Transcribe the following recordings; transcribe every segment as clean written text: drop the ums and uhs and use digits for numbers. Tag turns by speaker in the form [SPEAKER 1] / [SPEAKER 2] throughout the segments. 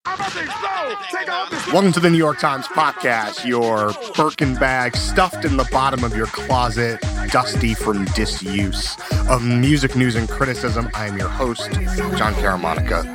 [SPEAKER 1] Welcome to the New York Times podcast, your Birkin bag stuffed in the bottom of your closet, dusty from disuse of music news and criticism. I am your host, John Caramonica.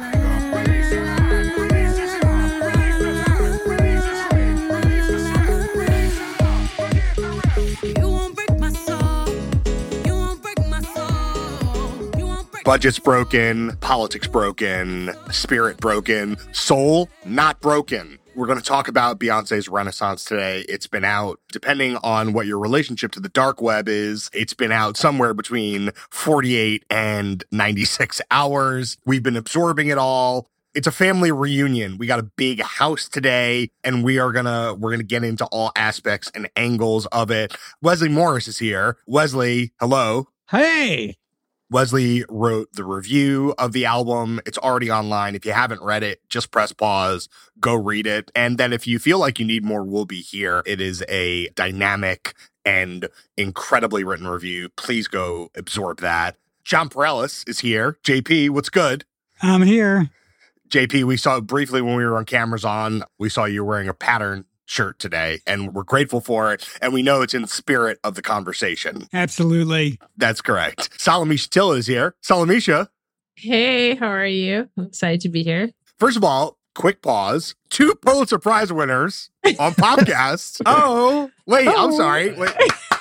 [SPEAKER 1] Budget's broken, politics broken, spirit broken, soul not broken. We're going to talk about Beyonce's Renaissance today. It's been out, depending on what your relationship to the dark web is, it's been out somewhere between 48 and 96 hours. We've been absorbing it all. It's a family reunion. We got a big house today, and we're gonna get into all aspects and angles of it. Wesley Morris is here. Wesley, hello.
[SPEAKER 2] Hey.
[SPEAKER 1] Wesley wrote the review of the album. It's already online. If you haven't read it, just press pause, go read it. And then if you feel like you need more, we'll be here. It is a dynamic and incredibly written review. Please go absorb that. John Perellis is here. JP, what's good?
[SPEAKER 2] I'm here.
[SPEAKER 1] JP, we saw briefly when we were on cameras on, we saw you wearing a pattern shirt today, and we're grateful for it, and we know it's in the spirit of the conversation.
[SPEAKER 2] Absolutely.
[SPEAKER 1] That's correct. Salamisha Till is here. Salamisha.
[SPEAKER 3] Hey, how are you? I'm excited to be here.
[SPEAKER 1] First of all, quick pause. 2 Pulitzer Prize winners on podcasts. I'm sorry. Wait.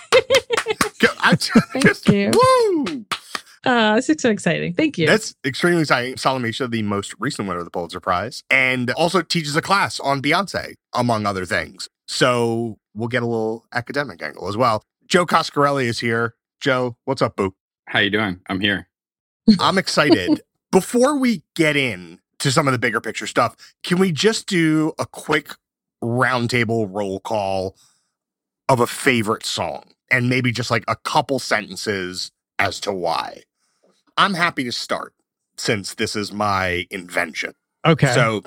[SPEAKER 3] Thank you.
[SPEAKER 1] Woo!
[SPEAKER 3] It's so exciting. Thank you.
[SPEAKER 1] That's extremely exciting. Salamisha, the most recent winner of the Pulitzer Prize, and also teaches a class on Beyonce, among other things. So we'll get a little academic angle as well. Joe Coscarelli is here. Joe, what's up, boo?
[SPEAKER 4] How you doing? I'm here.
[SPEAKER 1] I'm excited. Before we get in to some of the bigger picture stuff, can we just do a quick roundtable roll call of a favorite song? And maybe just like a couple sentences as to why. I'm happy to start since this is my invention.
[SPEAKER 2] Okay.
[SPEAKER 1] So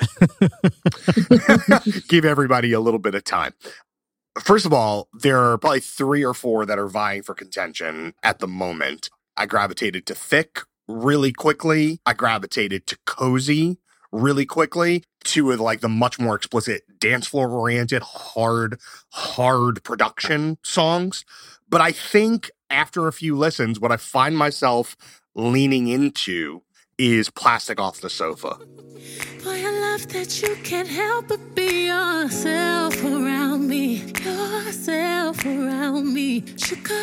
[SPEAKER 1] give everybody a little bit of time. First of all, there are probably 3 or 4 that are vying for contention at the moment. I gravitated to Thick really quickly. I gravitated to Cozy really quickly. 2 of like the much more explicit dance floor oriented, hard production songs. But I think after a few listens, what I find myself leaning into is Plastic Off the Sofa.
[SPEAKER 5] Boy, I love that you can't help but be yourself around me. Yourself around me. Sugar.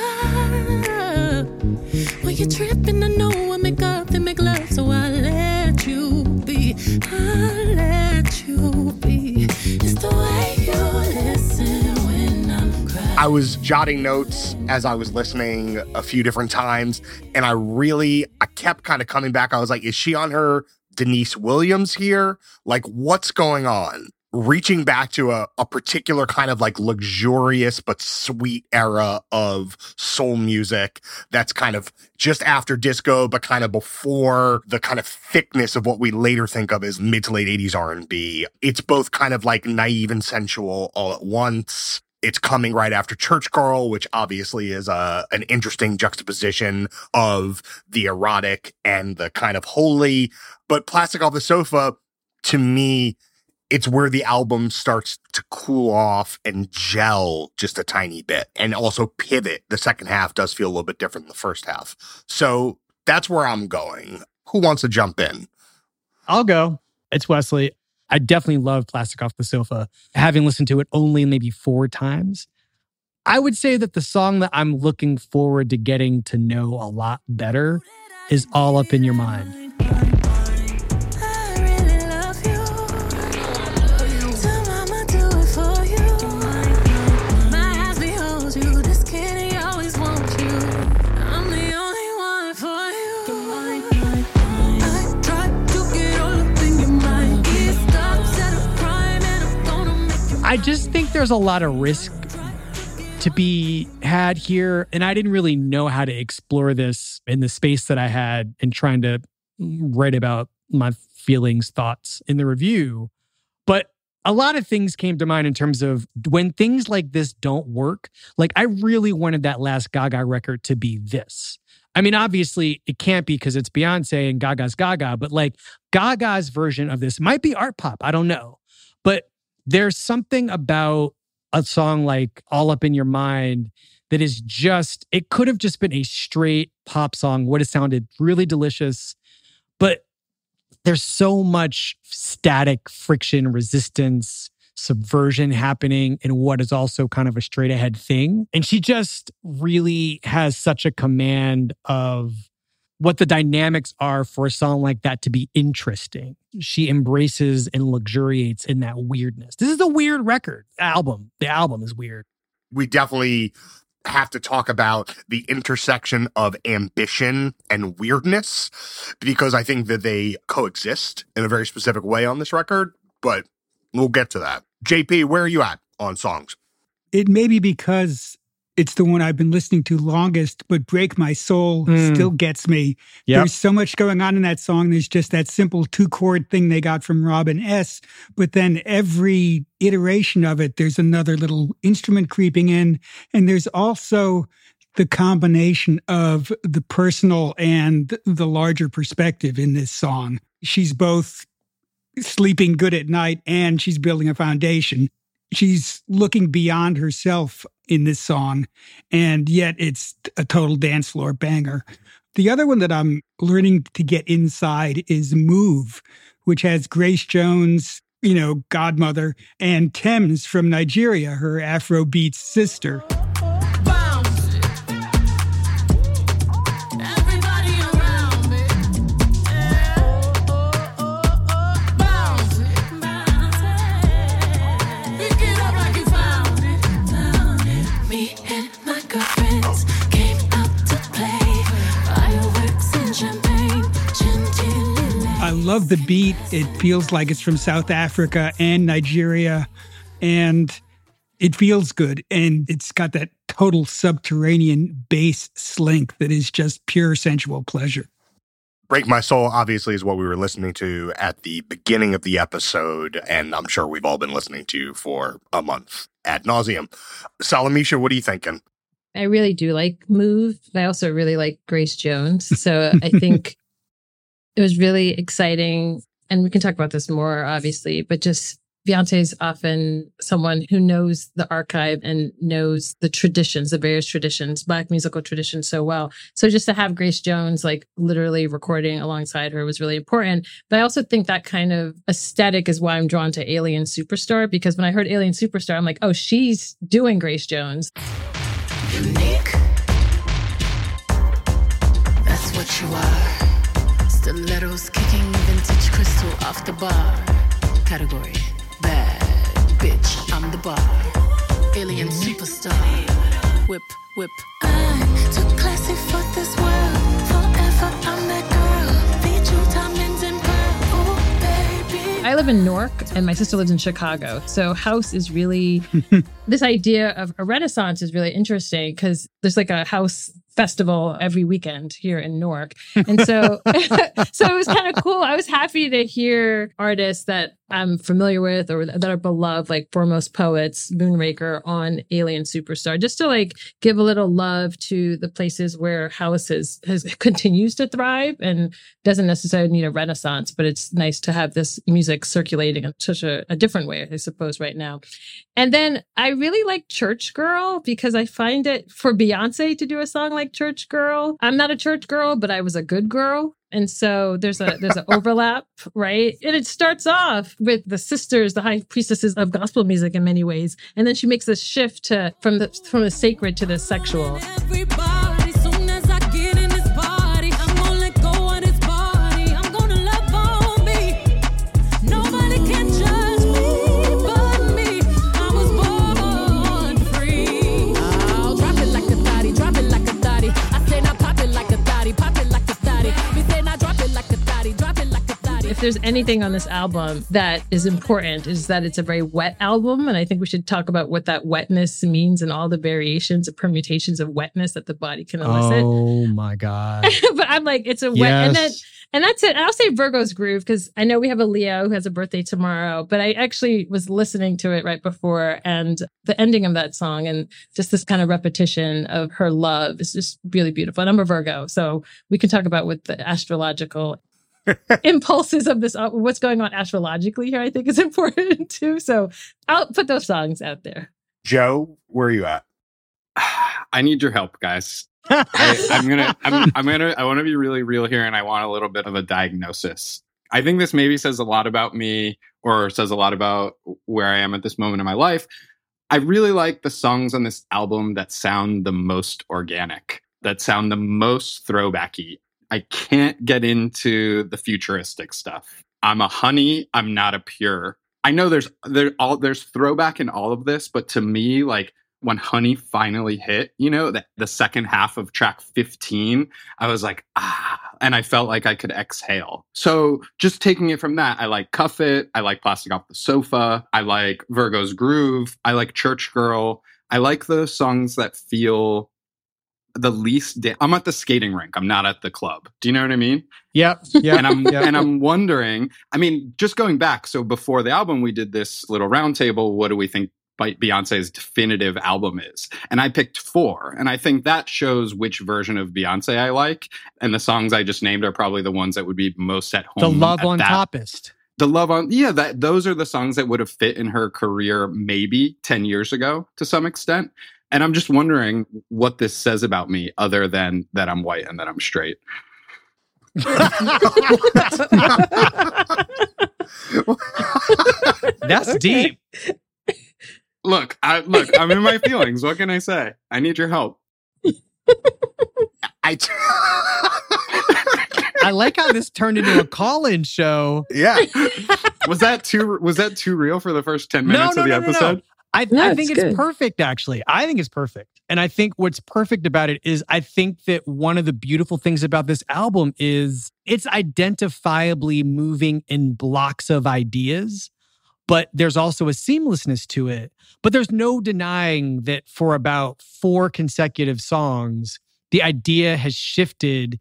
[SPEAKER 5] When you're tripping, I know I make up and make love, so I let you be. I let you be. It's the way you listen when I'm crying.
[SPEAKER 1] I was jotting notes as I was listening a few different times, and I kept kind of coming back. I was like, is she on her Denise Williams here? Like, what's going on? Reaching back to a particular kind of like luxurious but sweet era of soul music that's kind of just after disco, but kind of before the kind of thickness of what we later think of as mid to late 80s R&B. It's both kind of like naive and sensual all at once. It's coming right after Church Girl, which obviously is an interesting juxtaposition of the erotic and the kind of holy. But Plastic Off the Sofa, to me, it's where the album starts to cool off and gel just a tiny bit and also pivot. The second half does feel a little bit different than the first half. So that's where I'm going. Who wants to jump in?
[SPEAKER 2] I'll go. It's Wesley. I definitely love Plastic Off the Sofa. Having listened to it only maybe 4 times, I would say that the song that I'm looking forward to getting to know a lot better is All Up in Your Mind. I just think there's a lot of risk to be had here. And I didn't really know how to explore this in the space that I had in trying to write about my feelings, thoughts in the review. But a lot of things came to mind in terms of when things like this don't work. Like, I really wanted that last Gaga record to be this. I mean, obviously it can't be because it's Beyonce and Gaga's Gaga, but like Gaga's version of this might be art pop. I don't know. But there's something about a song like All Up in Your Mind that is just, it could have just been a straight pop song, would have sounded really delicious. But there's so much static, friction, resistance, subversion happening in what is also kind of a straight ahead thing. And she just really has such a command of what the dynamics are for a song like that to be interesting. She embraces and luxuriates in that weirdness. This is a weird record. The album is weird.
[SPEAKER 1] We definitely have to talk about the intersection of ambition and weirdness, because I think that they coexist in a very specific way on this record, but we'll get to that. JP, where are you at on songs?
[SPEAKER 4] It may be because it's the one I've been listening to longest, but Break My Soul still gets me. Yep. There's so much going on in that song. There's just that simple 2-chord thing they got from Robin S. But then every iteration of it, there's another little instrument creeping in. And there's also the combination of the personal and the larger perspective in this song. She's both sleeping good at night and she's building a foundation. She's looking beyond herself in this song, and yet it's a total dance floor banger. The other one that I'm learning to get inside is Move, which has Grace Jones, godmother, and Thames from Nigeria, her Afrobeat sister. I love the beat. It feels like it's from South Africa and Nigeria, and it feels good. And it's got that total subterranean bass slink that is just pure sensual pleasure.
[SPEAKER 1] Break My Soul, obviously, is what we were listening to at the beginning of the episode, and I'm sure we've all been listening to for a month ad nauseum. Salamisha, what are you thinking?
[SPEAKER 3] I really do like Move. I also really like Grace Jones. So I think it was really exciting. And we can talk about this more, obviously, but just Beyonce's often someone who knows the archive and knows the traditions, the various traditions, Black musical traditions so well. So just to have Grace Jones, like literally recording alongside her was really important. But I also think that kind of aesthetic is why I'm drawn to Alien Superstar, because when I heard Alien Superstar, I'm like, oh, she's doing Grace Jones.
[SPEAKER 5] Unique. That's what you are. Stilettos kicking vintage crystal off the bar. Category. Bad bitch, I'm the bar. Alien superstar. Whip, whip. I'm too classy for this world. Forever I'm that girl. Feed you diamonds and pearls. Oh, baby.
[SPEAKER 3] I live in Newark and my sister lives in Chicago. So house is really, this idea of a renaissance is really interesting because there's like a house festival every weekend here in Newark. And so, so it was kind of cool. I was happy to hear artists that I'm familiar with or that are beloved, like Foremost Poets, Moonraker on Alien Superstar, just to like give a little love to the places where house has continues to thrive and doesn't necessarily need a renaissance, but it's nice to have this music circulating in such a different way, I suppose, right now. And then I really like Church Girl because I find it for Beyonce to do a song like Church Girl. I'm not a church girl, but I was a good girl. And so there's an overlap, right? And it starts off with the sisters, the high priestesses of gospel music in many ways. And then she makes this shift to from the sacred to the sexual.
[SPEAKER 5] Everybody, soon as I get in this party, I'm gonna let go of this body. I'm gonna love on me. Nobody can judge me but me. I was born free. I'll drop it like a thotty, drop it like a thotty. I say now pop it like a thotty, pop it like a thotty. We say now drop it like a thotty, drop it like a thotty.
[SPEAKER 3] If there's anything on this album that is important, is that it's a very wet album. And I think we should talk about what that wetness means and all the variations and permutations of wetness that the body can elicit.
[SPEAKER 2] Oh my God.
[SPEAKER 3] But I'm like, it's a wet. And then And that's it. And I'll say Virgo's Groove because I know we have a Leo who has a birthday tomorrow, but I actually was listening to it right before, and the ending of that song and just this kind of repetition of her love is just really beautiful. And I'm a Virgo, so we can talk about what the astrological impulses of this, what's going on astrologically here, I think is important too. So I'll put those songs out there.
[SPEAKER 1] Joe, where are you at?
[SPEAKER 6] I need your help, guys. I want to be really real here, and I want a little bit of a diagnosis. I think this maybe says a lot about me, or says a lot about where I am at this moment in my life. I really like the songs on this album that sound the most organic, that sound the most throwbacky. I can't get into the futuristic stuff. I'm a honey, I'm not a pure. I know there's throwback in all of this, but to me, like, when Honey finally hit, the second half of track 15, I was like, and I felt like I could exhale. So just taking it from that, I like Cuff It. I like Plastic Off the Sofa. I like Virgo's Groove. I like Church Girl. I like the songs that feel the least. I'm at the skating rink. I'm not at the club. Do you know what I mean?
[SPEAKER 2] Yep.
[SPEAKER 6] And I'm wondering, I mean, just going back. So before the album, we did this little roundtable. What do we think Beyonce's definitive album is? And I picked 4. And I think that shows which version of Beyonce I like. And the songs I just named are probably the ones that would be most at home.
[SPEAKER 2] The Love on Toppist.
[SPEAKER 6] The Love on, those are the songs that would have fit in her career maybe 10 years ago to some extent. And I'm just wondering what this says about me other than that I'm white and that I'm straight.
[SPEAKER 2] That's deep.
[SPEAKER 6] Look, I'm in my feelings. What can I say? I need your help.
[SPEAKER 1] I
[SPEAKER 2] like how this turned into a call-in show.
[SPEAKER 1] Yeah.
[SPEAKER 6] Was that too real for the first 10 minutes of the episode?
[SPEAKER 2] No. I think it's perfect, actually. I think it's perfect. And I think what's perfect about it is I think that one of the beautiful things about this album is it's identifiably moving in blocks of ideas, but there's also a seamlessness to it. But there's no denying that for about 4 consecutive songs, the idea has shifted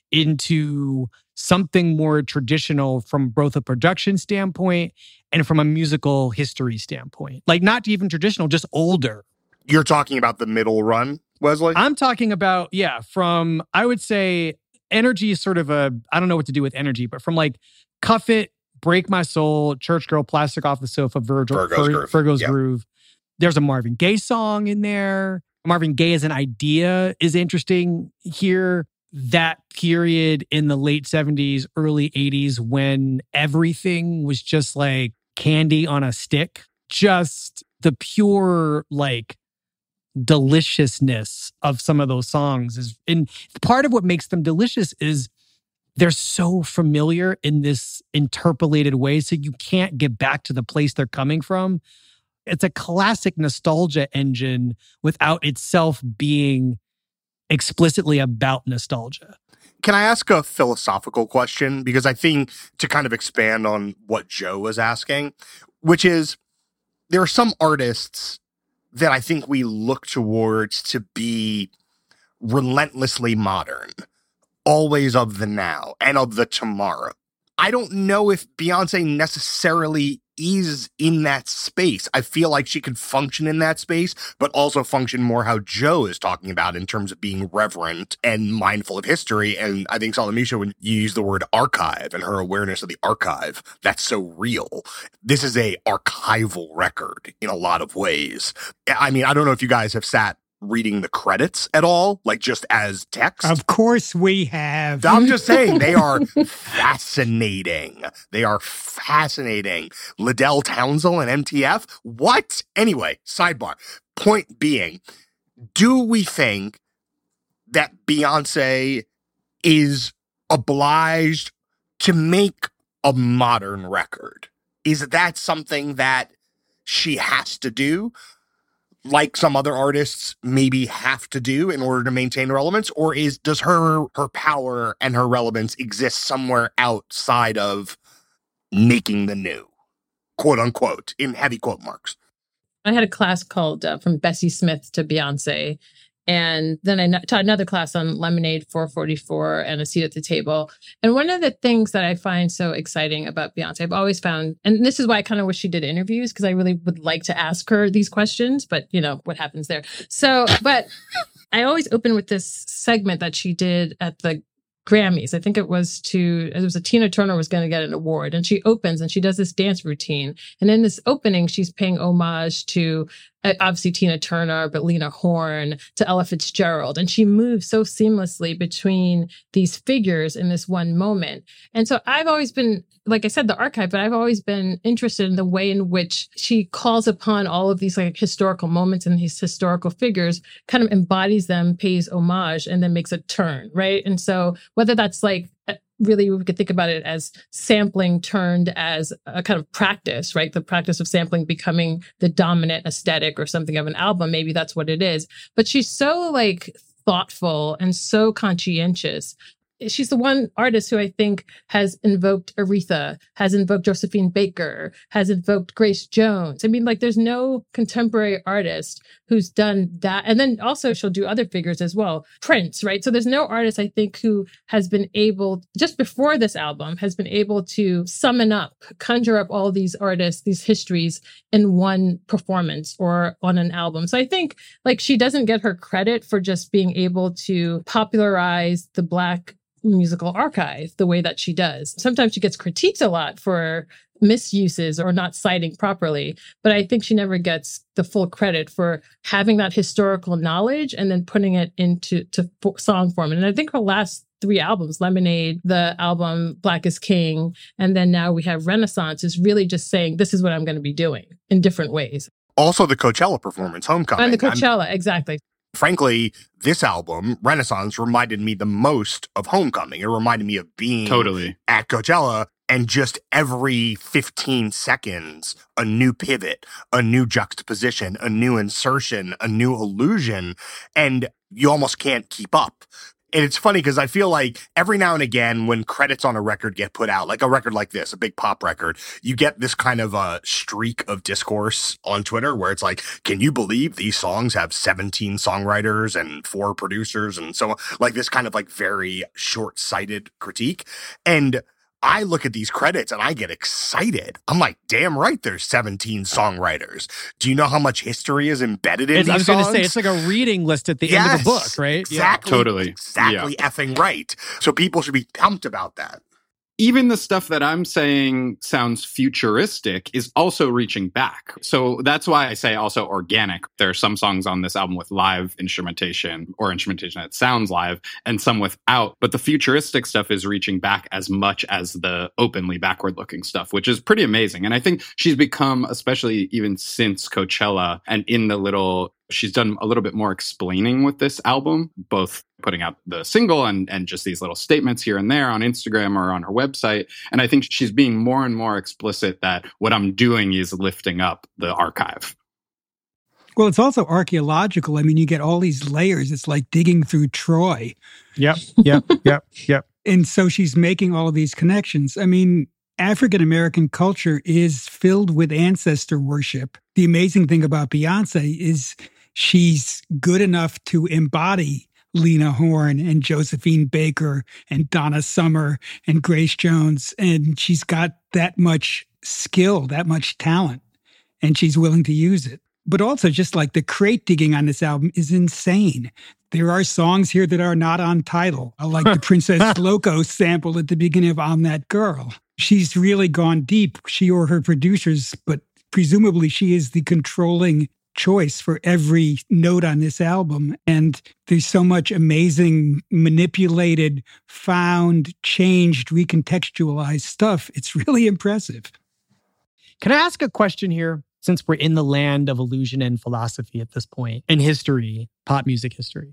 [SPEAKER 2] into something more traditional from both a production standpoint and from a musical history standpoint. Like, not even traditional, just older.
[SPEAKER 1] You're talking about the middle run, Wesley?
[SPEAKER 2] I'm talking about, from, I would say, Energy is sort of I don't know what to do with Energy, but from like Cuff It, Break My Soul, Church Girl, Plastic Off the Sofa, Virgo's Groove. There's a Marvin Gaye song in there. Marvin Gaye as an idea is interesting here. That period in the late 70s, early 80s when everything was just like candy on a stick. Just the pure, like, deliciousness of some of those songs is, and part of what makes them delicious is they're so familiar in this interpolated way, so you can't get back to the place they're coming from. It's a classic nostalgia engine without itself being explicitly about nostalgia.
[SPEAKER 1] Can I ask a philosophical question? Because I think to kind of expand on what Joe was asking, which is, there are some artists that I think we look towards to be relentlessly modern, always of the now and of the tomorrow. I don't know if Beyonce necessarily is in that space. I feel like she could function in that space, but also function more how Joe is talking about in terms of being reverent and mindful of history. And I think, Salamisha, when you use the word archive and her awareness of the archive, that's so real. This is a archival record in a lot of ways. I mean, I don't know if you guys have sat reading the credits at all, like just as text?
[SPEAKER 4] Of course we have.
[SPEAKER 1] I'm just saying, they are fascinating. They are fascinating. Liddell Townsend and MTF? What? Anyway, sidebar. Point being, do we think that Beyonce is obliged to make a modern record? Is that something that she has to do, like some other artists maybe have to do in order to maintain relevance? Or does her power and her relevance exist somewhere outside of making the new, quote unquote, in heavy quote marks?
[SPEAKER 3] I had a class called From Bessie Smith to Beyonce. And then I taught another class on Lemonade 444 and A Seat at the Table. And one of the things that I find so exciting about Beyonce, I've always found, and this is why I kind of wish she did interviews, because I really would like to ask her these questions, but you know, what happens there. So, but I always open with this segment that she did at the Grammys. I think it was a Tina Turner was going to get an award, and she opens and she does this dance routine. And in this opening, she's paying homage to obviously Tina Turner, but Lena Horne, to Ella Fitzgerald. And she moves so seamlessly between these figures in this one moment. And so I've always been, like I said, the archive, but I've always been interested in the way in which she calls upon all of these like historical moments and these historical figures, kind of embodies them, pays homage, and then makes a turn, right? And so whether that's like, really, we could think about it as sampling turned as a kind of practice, right? The practice of sampling becoming the dominant aesthetic or something of an album. Maybe that's what it is. But she's so like thoughtful and so conscientious. She's the one artist who I think has invoked Aretha, has invoked Josephine Baker, has invoked Grace Jones. I mean, like, there's no contemporary artist who's done that. And then also she'll do other figures as well. Prince, right? So there's no artist, I think, who has been able, just before this album, has been able to summon up, conjure up all these artists, these histories in one performance or on an album. So I think, like, she doesn't get her credit for just being able to popularize the Black musical archive the way that she does. Sometimes she gets critiqued a lot for misuses or not citing properly, but I think she never gets the full credit for having that historical knowledge and then putting it into song form. And I think her last 3 albums, Lemonade, the album Black is King, and then now we have Renaissance, is really just saying, this is what I'm going to be doing in different ways.
[SPEAKER 1] Also the Coachella performance, Homecoming.
[SPEAKER 3] And the Coachella, exactly.
[SPEAKER 1] Frankly, this album, Renaissance, reminded me the most of Homecoming. It reminded me of being at Coachella, and just every 15 seconds, a new pivot, a new juxtaposition, a new insertion, a new illusion, and you almost can't keep up. And it's funny because I feel like every now and again when credits on a record get put out, like a record like this, a big pop record, you get this kind of a streak of discourse on Twitter where it's like, can you believe these songs have 17 songwriters and 4 producers? And so like this kind of like very short-sighted critique. And I look at these credits and I get excited. I'm like, damn right, there's 17 songwriters. Do you know how much history is embedded in these songs?
[SPEAKER 2] I was going to say, it's like a reading list at the end of the book, right?
[SPEAKER 1] Exactly.
[SPEAKER 6] Yeah. Totally.
[SPEAKER 1] Exactly effing right. So people should be pumped about that.
[SPEAKER 6] Even the stuff that I'm saying sounds futuristic is also reaching back. So that's why I say also organic. There are some songs on this album with live instrumentation or instrumentation that sounds live and some without. But the futuristic stuff is reaching back as much as the openly backward looking stuff, which is pretty amazing. And I think she's become, especially even since Coachella and she's done a little bit more explaining with this album, both putting out the single and just these little statements here and there on Instagram or on her website. And I think she's being more and more explicit that what I'm doing is lifting up the archive.
[SPEAKER 4] Well, it's also archaeological. I mean, you get all these layers. It's like digging through Troy.
[SPEAKER 2] Yep.
[SPEAKER 4] And so she's making all of these connections. I mean, African-American culture is filled with ancestor worship. The amazing thing about Beyonce is she's good enough to embody Lena Horne and Josephine Baker and Donna Summer and Grace Jones. And she's got that much skill, that much talent, and she's willing to use it. But also just like the crate digging on this album is insane. There are songs here that are not on Tidal, like the Princess Loco sample at the beginning of I'm That Girl. She's really gone deep, she or her producers, but presumably she is the controlling choice for every note on this album. And there's so much amazing, manipulated, found, changed, recontextualized stuff. It's really impressive.
[SPEAKER 2] Can I ask a question here? Since we're in the land of illusion and philosophy at this point, in history, pop music history,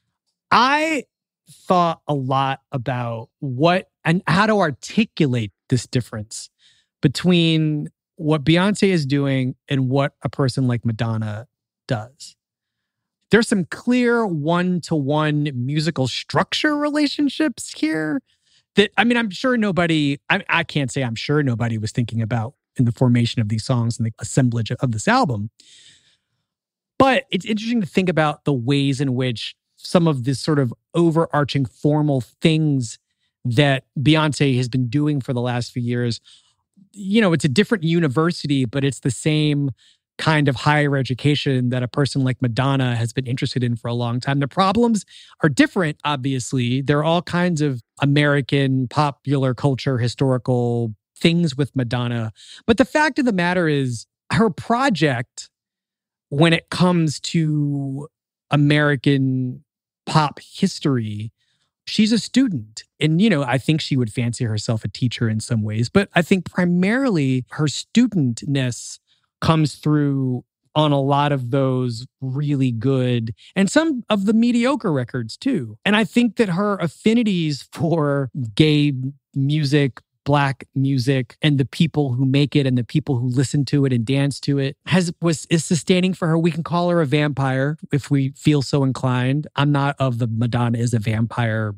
[SPEAKER 2] I thought a lot about what and how to articulate this difference between what Beyonce is doing and what a person like Madonna does. There's some clear one-to-one musical structure relationships here that, I mean, I'm sure nobody, I can't say I'm sure nobody was thinking about in the formation of these songs and the assemblage of this album. But it's interesting to think about the ways in which some of this sort of overarching formal things that Beyonce has been doing for the last few years, it's a different university, but it's the same kind of higher education that a person like Madonna has been interested in for a long time. The problems are different, obviously. There are all kinds of American popular culture, historical things with Madonna. But the fact of the matter is, her project, when it comes to American pop history, she's a student. And, I think she would fancy herself a teacher in some ways. But I think primarily her studentness comes through on a lot of those really good and some of the mediocre records too. And I think that her affinities for gay music, Black music, and the people who make it and the people who listen to it and dance to it is sustaining for her. We can call her a vampire if we feel so inclined. I'm not of the Madonna is a vampire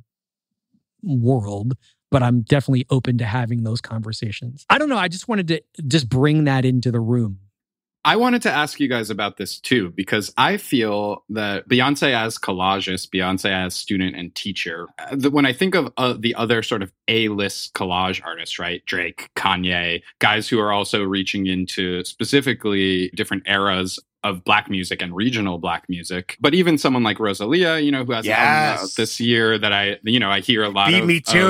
[SPEAKER 2] world, but I'm definitely open to having those conversations. I don't know. I just wanted to just bring that into the room.
[SPEAKER 6] I wanted to ask you guys about this too, because I feel that Beyonce as collagist, Beyonce as student and teacher, when I think of the other sort of A-list collage artists, right? Drake, Kanye, guys who are also reaching into specifically different eras of Black music and regional Black music. But even someone like Rosalia, who has an album out this year that I hear a lot
[SPEAKER 1] You beat me to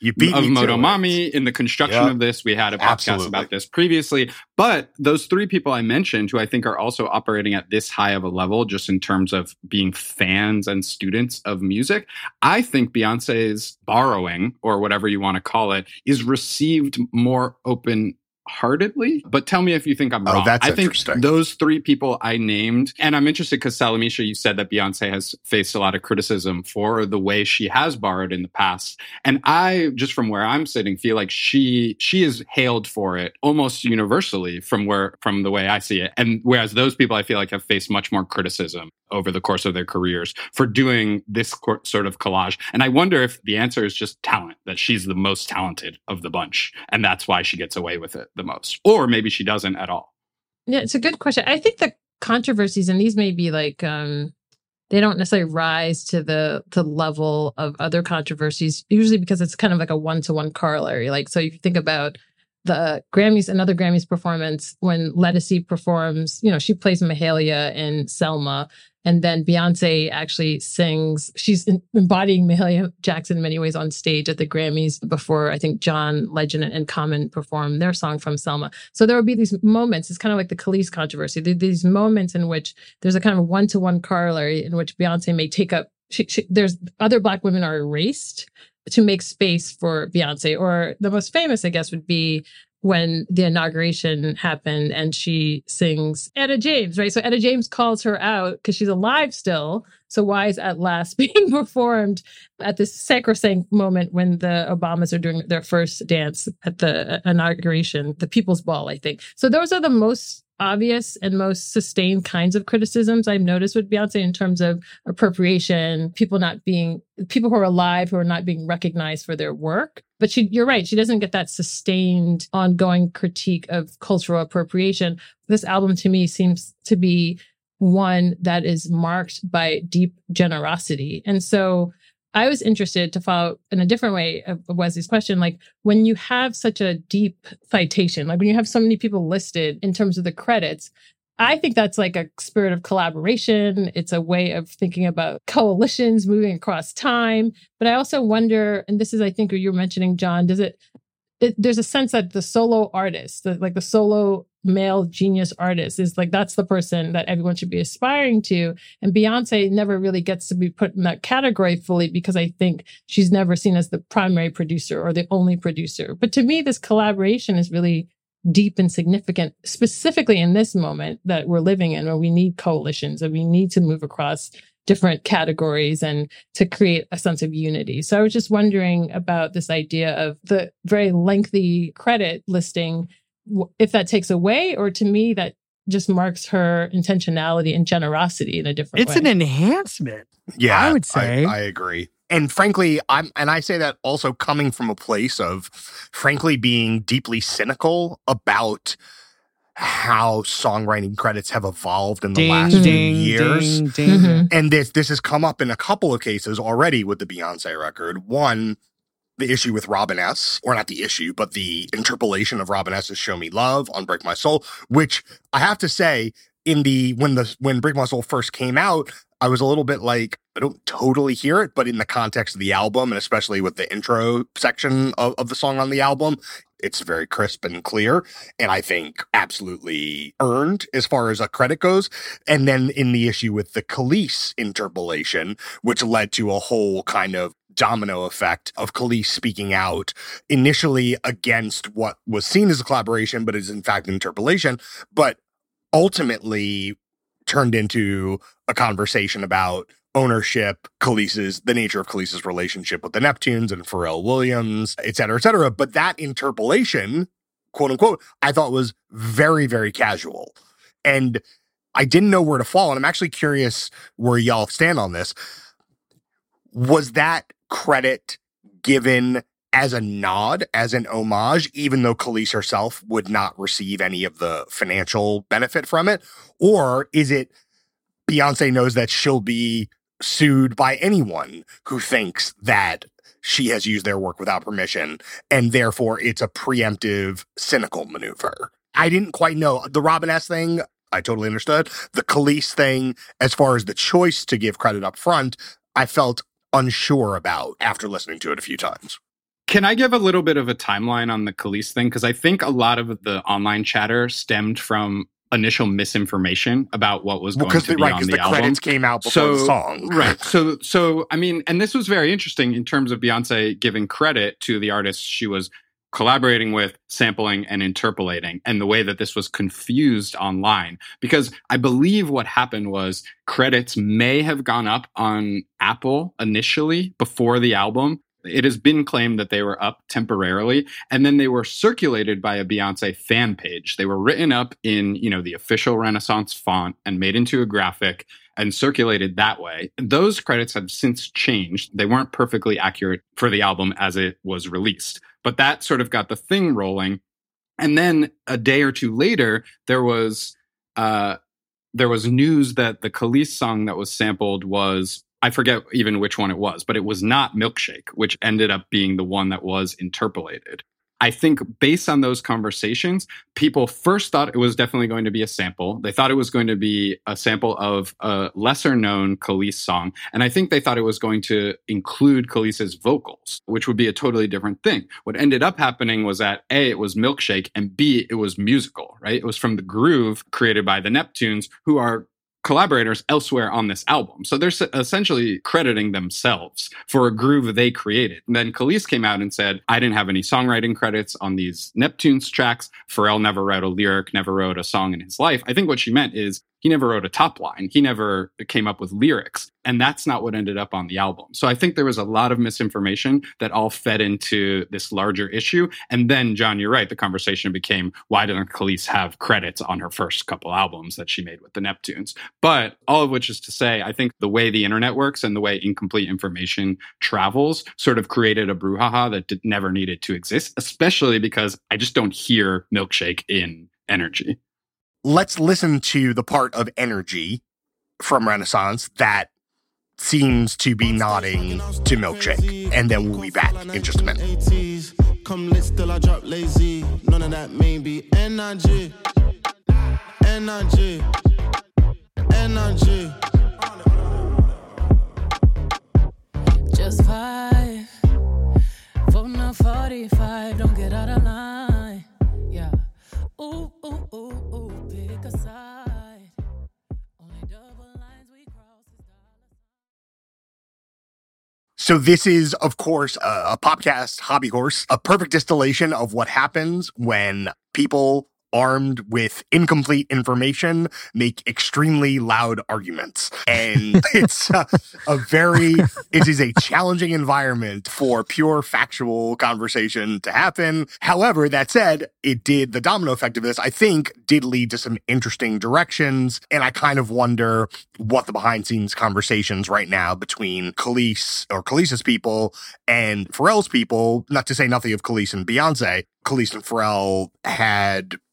[SPEAKER 6] Motomami. In the construction of this, we had a podcast about this previously. But those three people I mentioned, who I think are also operating at this high of a level, just in terms of being fans and students of music, I think Beyonce's borrowing, or whatever you want to call it, is received more open-heartedly. But tell me if you think I'm wrong.
[SPEAKER 1] That's
[SPEAKER 6] I think
[SPEAKER 1] interesting.
[SPEAKER 6] those three people I named, and I'm interested because Salamisha, you said that Beyonce has faced a lot of criticism for the way she has borrowed in the past. And I, just from where I'm sitting, feel like she is hailed for it almost universally from the way I see it. And whereas those people I feel like have faced much more criticism over the course of their careers for doing this sort of collage. And I wonder if the answer is just talent, that she's the most talented of the bunch. And that's why she gets away with it the most. Or maybe she doesn't at all.
[SPEAKER 3] Yeah, it's a good question. I think the controversies, and these may be like, they don't necessarily rise to the level of other controversies, usually because it's kind of like a one-to-one corollary. Like, so if you think about the Grammys, another Grammys performance, when Ledisi performs, she plays Mahalia in Selma. And then Beyonce actually sings, she's embodying Mahalia Jackson in many ways on stage at the Grammys before I think John Legend and Common perform their song from Selma. So there will be these moments, it's kind of like the Khalees controversy, these moments in which there's a kind of one-to-one corollary in which Beyonce may take up, there's other Black women are erased to make space for Beyonce. Or the most famous, I guess, would be when the inauguration happened and she sings Etta James, right? So Etta James calls her out because she's alive still. So why is At Last being performed at this sacrosanct moment when the Obamas are doing their first dance at the inauguration, the People's Ball, I think. So those are the most obvious and most sustained kinds of criticisms I've noticed with Beyonce in terms of appropriation, people who are alive who are not being recognized for their work. But you're right, she doesn't get that sustained ongoing critique of cultural appropriation. This album to me seems to be one that is marked by deep generosity. And so I was interested to follow in a different way of Wesley's question, like when you have such a deep citation, like when you have so many people listed in terms of the credits, I think that's like a spirit of collaboration. It's a way of thinking about coalitions moving across time. But I also wonder, and this is, I think, what you're mentioning, John, there's a sense that the solo artist, the solo male genius artist is like, that's the person that everyone should be aspiring to. And Beyonce never really gets to be put in that category fully because I think she's never seen as the primary producer or the only producer. But to me, this collaboration is really deep and significant, specifically in this moment that we're living in, where we need coalitions and we need to move across different categories and to create a sense of unity. So I was just wondering about this idea of the very lengthy credit listing, if that takes away, or to me, that just marks her intentionality and generosity in a different way.
[SPEAKER 2] It's an enhancement.
[SPEAKER 1] Yeah,
[SPEAKER 2] I would say.
[SPEAKER 1] I agree. And frankly, I say that also coming from a place of, frankly, being deeply cynical about how songwriting credits have evolved in the last few years. And this has come up in a couple of cases already with the Beyonce record. One, the issue with Robin S., or not the issue, but the interpolation of Robin S.'s Show Me Love on Break My Soul, which I have to say, when Break My Soul first came out, I was a little bit like, I don't totally hear it, but in the context of the album, and especially with the intro section of the song on the album, it's very crisp and clear, and I think absolutely earned as far as a credit goes. And then in the issue with the Kelis interpolation, which led to a whole kind of domino effect of Kelis speaking out initially against what was seen as a collaboration, but is in fact an interpolation, but ultimately turned into a conversation about ownership, the nature of Kelis's relationship with the Neptunes and Pharrell Williams, et cetera, et cetera. But that interpolation, quote unquote, I thought was very, very casual. And I didn't know where to fall. And I'm actually curious where y'all stand on this. Was that credit given as a nod, as an homage, even though Kelis herself would not receive any of the financial benefit from it? Or is it Beyonce knows that she'll be sued by anyone who thinks that she has used their work without permission, and therefore it's a preemptive, cynical maneuver? I didn't quite know. The Robin S. thing, I totally understood. The Kelis thing, as far as the choice to give credit up front, I felt unsure about after listening to it a few times.
[SPEAKER 6] Can I give a little bit of a timeline on the Kelis thing? Because I think a lot of the online chatter stemmed from initial misinformation about what was going to be on the album.
[SPEAKER 1] Credits came out before the song.
[SPEAKER 6] Right. So, I mean, and this was very interesting in terms of Beyonce giving credit to the artists she was collaborating with, sampling, and interpolating, and the way that this was confused online. Because I believe what happened was credits may have gone up on Apple initially before the album. It has been claimed that they were up temporarily, and then they were circulated by a Beyonce fan page. They were written up in, the official Renaissance font and made into a graphic and circulated that way. Those credits have since changed. They weren't perfectly accurate for the album as it was released, but that sort of got the thing rolling. And then a day or two later, there was news that the Kelis song that was sampled was, I forget even which one it was, but it was not Milkshake, which ended up being the one that was interpolated. I think based on those conversations, people first thought it was definitely going to be a sample. They thought it was going to be a sample of a lesser known Kelis song. And I think they thought it was going to include Kelis's vocals, which would be a totally different thing. What ended up happening was that A, it was Milkshake, and B, it was musical, right? It was from the groove created by the Neptunes, who are collaborators elsewhere on this album. So they're essentially crediting themselves for a groove they created. And then Kelis came out and said, I didn't have any songwriting credits on these Neptunes tracks. Pharrell never wrote a lyric, never wrote a song in his life. I think what she meant is he never wrote a top line. He never came up with lyrics. And that's not what ended up on the album. So I think there was a lot of misinformation that all fed into this larger issue. And then, John, you're right. The conversation became, why didn't Kelis have credits on her first couple albums that she made with the Neptunes? But all of which is to say, I think the way the internet works and the way incomplete information travels sort of created a brouhaha that never needed to exist, especially because I just don't hear Milkshake in Energy.
[SPEAKER 1] Let's listen to the part of Energy from Renaissance that seems to be nodding to Milkshake, and then we'll be back in just a minute.
[SPEAKER 7] Come lit, still I drop lazy. None of that maybe. Energy.
[SPEAKER 5] Just 5 voting on 45. Don't get out of line. Yeah. Ooh, ooh, ooh, ooh. Pick a side. Only double lines we cross is dollar.
[SPEAKER 1] So this is, of course, a Popcast hobby horse, a perfect distillation of what happens when people armed with incomplete information make extremely loud arguments. And it's it is a challenging environment for pure factual conversation to happen. However, that said, the domino effect of this, I think, did lead to some interesting directions. And I kind of wonder what the behind scenes conversations right now between Kelis's people and Pharrell's people, not to say nothing of Kelis and Beyonce. Kelis and Pharrell had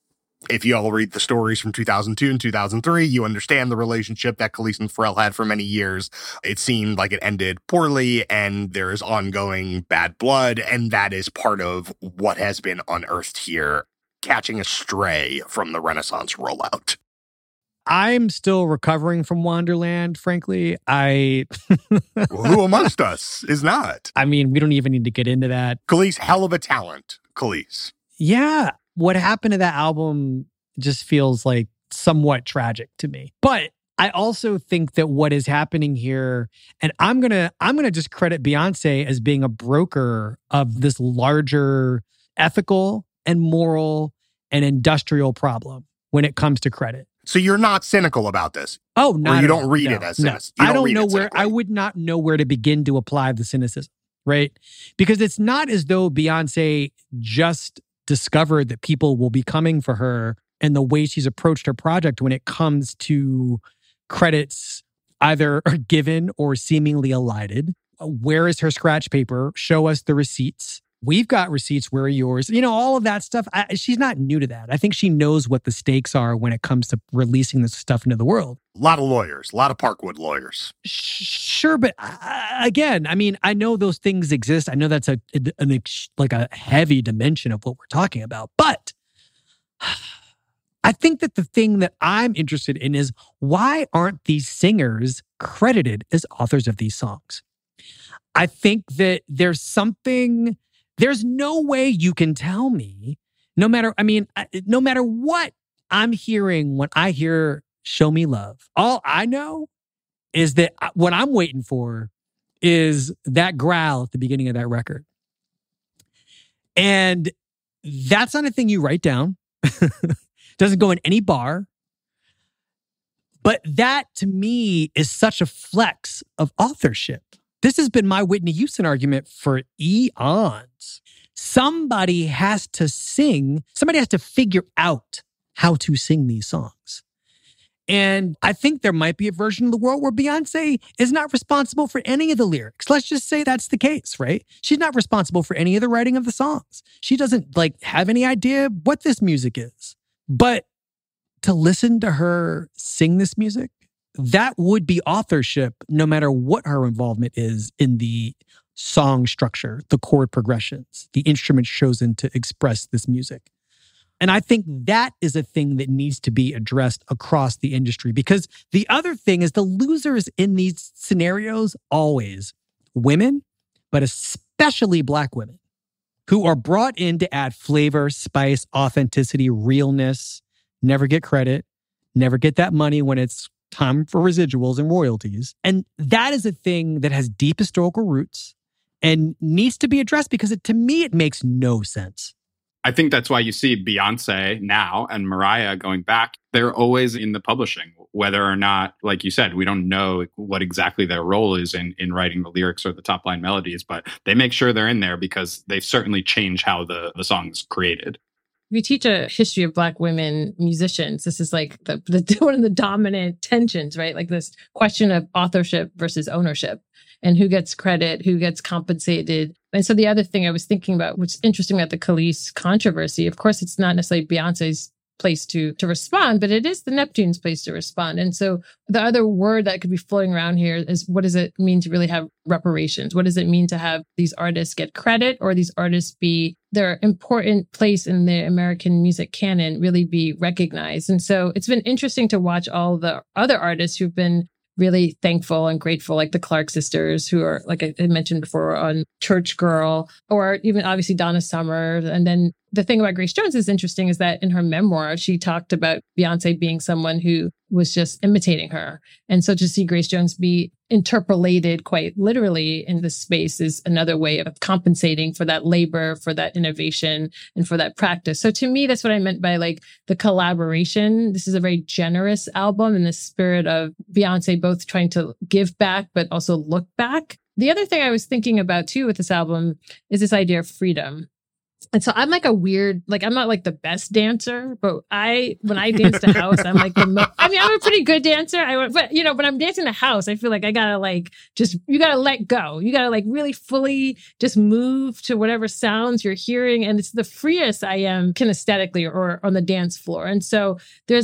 [SPEAKER 1] If you all read the stories from 2002 and 2003, you understand the relationship that Kelis and Pharrell had for many years. It seemed like it ended poorly, and there is ongoing bad blood, and that is part of what has been unearthed here, catching a stray from the Renaissance rollout.
[SPEAKER 2] I'm still recovering from Wonderland, frankly.
[SPEAKER 1] Who amongst us is not?
[SPEAKER 2] I mean, we don't even need to get into that.
[SPEAKER 1] Kelis, hell of a talent, Kelis.
[SPEAKER 2] Yeah. What happened to that album just feels like somewhat tragic to me. But I also think that what is happening here, and I'm gonna just credit Beyonce as being a broker of this larger ethical and moral and industrial problem when it comes to credit.
[SPEAKER 1] So you're not cynical about this?
[SPEAKER 2] Oh, no.
[SPEAKER 1] Or you don't read it as cynicism?
[SPEAKER 2] I don't know where, I would not know where to begin to apply the cynicism, right? Because it's not as though Beyonce just discovered that people will be coming for her and the way she's approached her project when it comes to credits either given or seemingly elided. Where is her scratch paper? Show us the receipts. We've got receipts. Where are yours? You know, all of that stuff. She's not new to that. I think she knows what the stakes are when it comes to releasing this stuff into the world.
[SPEAKER 1] A lot of lawyers, a lot of Parkwood lawyers.
[SPEAKER 2] Sure, but again, I mean, I know those things exist. I know that's a heavy dimension of what we're talking about. But I think that the thing that I'm interested in is why aren't these singers credited as authors of these songs? I think that there's no way you can tell me, no matter what I'm hearing when I hear Show Me Love, all I know is that what I'm waiting for is that growl at the beginning of that record. And that's not a thing you write down. Doesn't go in any bar. But that, to me, is such a flex of authorship. This has been my Whitney Houston argument for eons. Somebody has to figure out how to sing these songs. And I think there might be a version of the world where Beyonce is not responsible for any of the lyrics. Let's just say that's the case, right? She's not responsible for any of the writing of the songs. She doesn't have any idea what this music is. But to listen to her sing this music, that would be authorship no matter what her involvement is in the song structure, the chord progressions, the instruments chosen to express this music. And I think that is a thing that needs to be addressed across the industry, because the other thing is the losers in these scenarios always women, but especially Black women, who are brought in to add flavor, spice, authenticity, realness, never get credit, never get that money when it's time for residuals and royalties. And that is a thing that has deep historical roots and needs to be addressed, because to me, it makes no sense.
[SPEAKER 6] I think that's why you see Beyonce now and Mariah going back. They're always in the publishing, whether or not, like you said, we don't know what exactly their role is in writing the lyrics or the top line melodies, but they make sure they're in there because they've certainly changed how the song's created.
[SPEAKER 3] We teach a history of Black women musicians. This is like the one of the dominant tensions, right? Like this question of authorship versus ownership and who gets credit, who gets compensated. And so the other thing I was thinking about, which is interesting about the Kelis controversy, of course, it's not necessarily Beyonce's place to respond, but it is the Neptune's place to respond. And so the other word that could be floating around here is, what does it mean to really have reparations? What does it mean to have these artists get credit, or these artists be their important place in the American music canon really be recognized? And so it's been interesting to watch all the other artists who've been really thankful and grateful, like the Clark sisters, who are, like I mentioned before, on Church Girl, or even obviously Donna Summer. And then the thing about Grace Jones is interesting is that in her memoir, she talked about Beyonce being someone who was just imitating her. And so to see Grace Jones be interpolated quite literally in this space is another way of compensating for that labor, for that innovation, and for that practice. So to me, that's what I meant by like the collaboration. This is a very generous album in the spirit of Beyonce both trying to give back, but also look back. The other thing I was thinking about too with this album is this idea of freedom. And so I'm like a weird, like, I'm not like the best dancer, but when I dance to house, I'm like I'm a pretty good dancer. But when I'm dancing to house, I feel like I gotta like, you gotta let go. You gotta like really fully just move to whatever sounds you're hearing. And it's the freest I am kinesthetically or on the dance floor. And so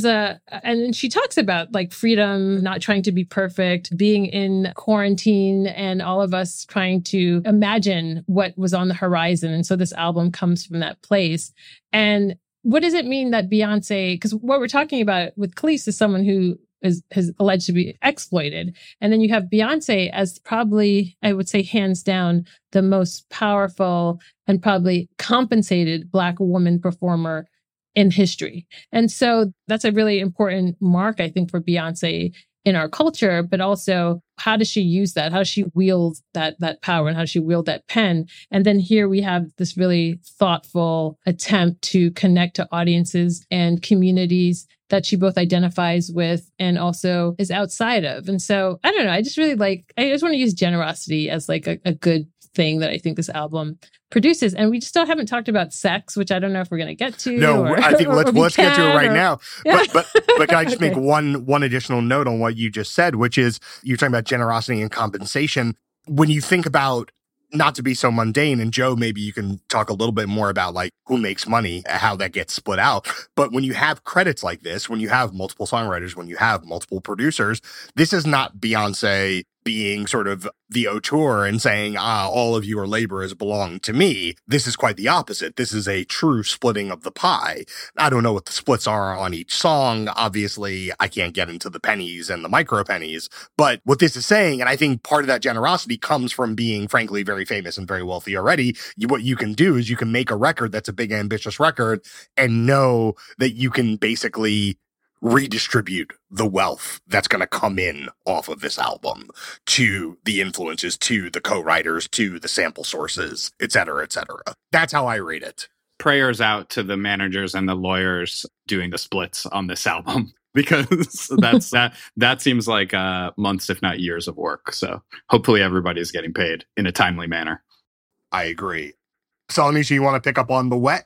[SPEAKER 3] and she talks about like freedom, not trying to be perfect, being in quarantine and all of us trying to imagine what was on the horizon. And so this album comes from that place. And what does it mean that Beyonce, because what we're talking about with Kelis is someone who has alleged to be exploited. And then you have Beyonce as probably, I would say, hands down, the most powerful and probably compensated Black woman performer in history. And so that's a really important mark, I think, for Beyonce in our culture, but also how does she use that? How does she wield that power and how does she wield that pen? And then here we have this really thoughtful attempt to connect to audiences and communities that she both identifies with and also is outside of. And so, I don't know, I just want to use generosity as like a good thing that I think this album produces. And we still haven't talked about sex, which I don't know if we're going to get to.
[SPEAKER 1] No, I think let's get to it right now.
[SPEAKER 3] Yeah.
[SPEAKER 1] But can I just make one additional note on what you just said, which is you're talking about generosity and compensation. When you think about, not to be so mundane, and Joe, maybe you can talk a little bit more about like who makes money, how that gets split out. But when you have credits like this, when you have multiple songwriters, when you have multiple producers, this is not Beyonce being sort of the auteur and saying, all of your laborers belong to me. This is quite the opposite. This is a true splitting of the pie. I don't know what the splits are on each song. Obviously, I can't get into the pennies and the micro pennies, but what this is saying, and I think part of that generosity comes from being, frankly, very famous and very wealthy already. What you can do is you can make a record that's a big, ambitious record and know that you can basically redistribute the wealth that's going to come in off of this album to the influences, to the co-writers, to the sample sources, et cetera, et cetera. That's how I rate it.
[SPEAKER 6] Prayers out to the managers and the lawyers doing the splits on this album, because that seems like months, if not years of work. So hopefully everybody's getting paid in a timely manner.
[SPEAKER 1] I agree. So, Anisha, you want to pick up on the wet?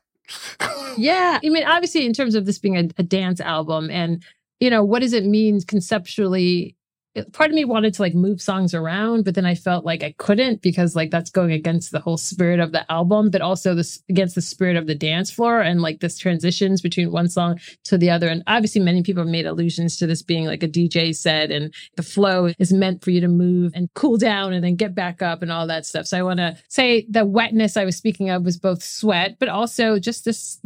[SPEAKER 3] Yeah. I mean, obviously, in terms of this being a dance album and, what does it mean conceptually? Part of me wanted to like move songs around, but then I felt like I couldn't because like that's going against the whole spirit of the album, but also against the spirit of the dance floor and like this transitions between one song to the other. And obviously many people have made allusions to this being like a DJ set and the flow is meant for you to move and cool down and then get back up and all that stuff. So I want to say the wetness I was speaking of was both sweat, but also just